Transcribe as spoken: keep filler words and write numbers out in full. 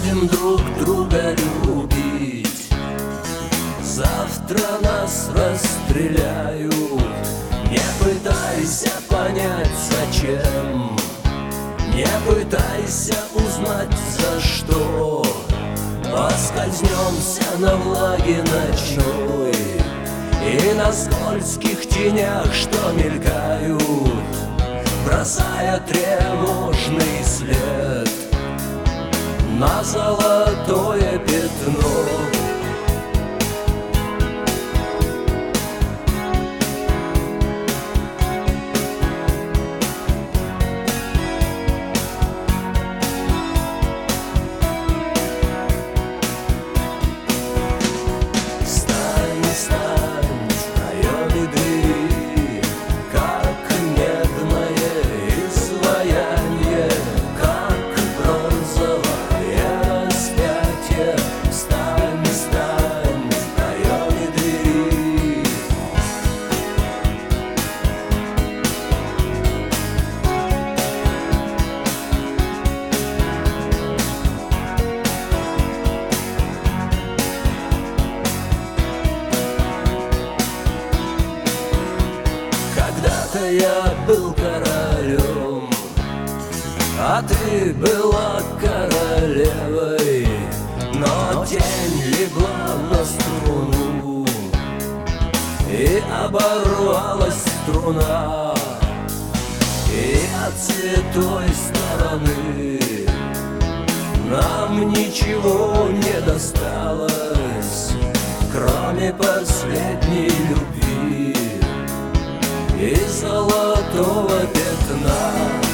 будем друг друга любить. Завтра нас расстреляют. Не пытайся понять, зачем. Не пытайся узнать, за что. Поскользнемся на влаге ночной и на скользких тенях, что мелькают, бросая тревожный след на золотое пятно. Когда-то я был королем, а ты была королевой. Но тень легла на струну, и оборвалась струна, и от святой стороны нам ничего не досталось, кроме последней любви и золотого пятна.